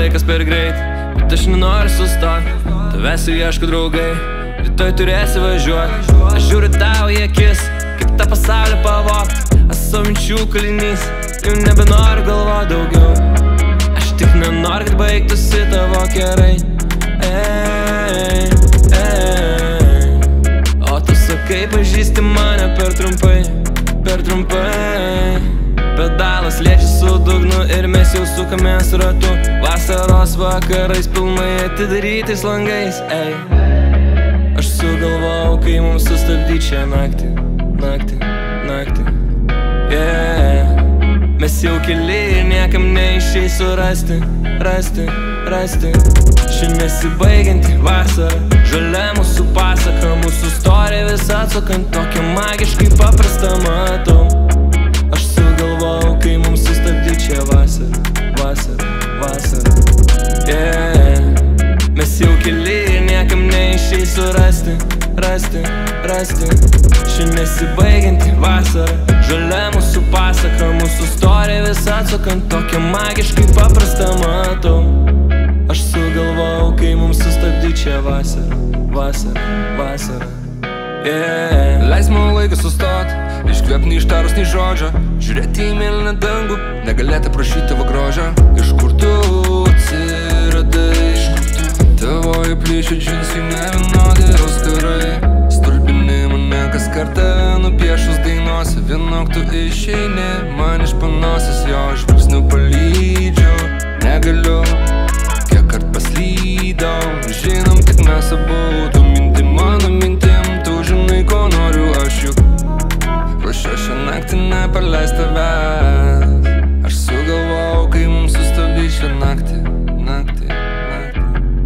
laikas per greit, bet aš nenoriu sustot. Tavęs jau ieško draugai, rytoj turėsi važiuot. Aš žiūriu tau į akis, kaip tą pasaulį pavogt. Aš savo minčių kalinys, jau nebenoriu galvot daugiau. Aš tik nenoriu, kad baigtųsi tavo kerai. O tu sakai, pažįsti mane per trumpai, per trumpai. Pedalas liečia su dugnu ir mes jau sukamės ratu. Vasaros vakarais pilnai atidarytais langais. Aš sugalvojau, kai mums sustabdyt šią naktį, naktį, naktį. Mes jau keli ir niekam neišeis surasti, rasti, rasti. Ši nesibaigianti vasara, žalia mūsų pasaka, mūsų istorija vis atsukant, tokia magiškai paprasta matau. Aš sugalvojau, kai mums sustabdyt šią vasarą, vasarą, vasarą. Mes jau keli ir niekam neišeis surasti, rasti, rasti. Ši nesibaigianti vasara, žalia mūsų pasaka, mūsų istorija vis atsukant, tokia magiškai paprasta matau. Aš sugalvojau, kai mums sustabdyt šią vasarą, vasarą, vasarą. Leis man laiką sustot, iškvėp neištarus nei žodžio, žiūrėti į mėlyną dangų, negalėti prašyti tavo grožio. Iš kur tu atsiradai, tavoji plyšio džinsai nevienodi auskarai. Stulbini mane kas kartą nupiešus dainuose, vienok tu išeini man iš panosės, jo žvilgsniu palydžiu. Negaliu, kiek kart paslydau, žinom tik mes abu, tu minti mano mintim, tu žinai ko noriu aš juk. Prašau šią naktį nepaleist tavęs. Aš sugalvojau, kai mums sustabdyt šią naktį, naktį, naktį.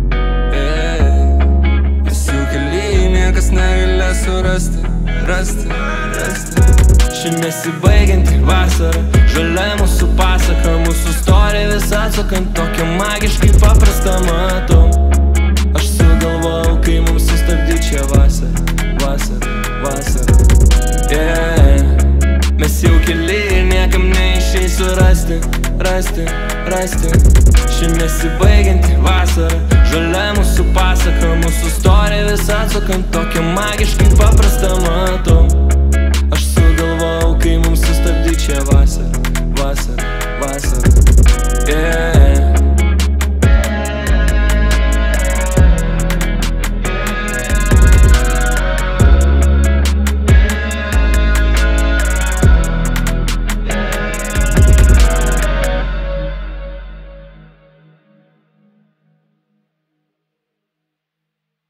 Visi keliai niekas negalės surasti, rasti, rasti. Ši nesibaigianti vasara, žalia mūsų pasaka, mūsų istorija vis atsukant, tokia magiškai paprasta matau. Aš sugalvojau, kai mums sustabdyt šią vasarą, vasarą, vasarą. Mes jau keli ir niekam neišeis surasti, rasti, rasti. Ši nesibaigianti vasara, žalia mūsų pasaka, mūsų istorija vis atsukant, tokia magiškai paprasta matau.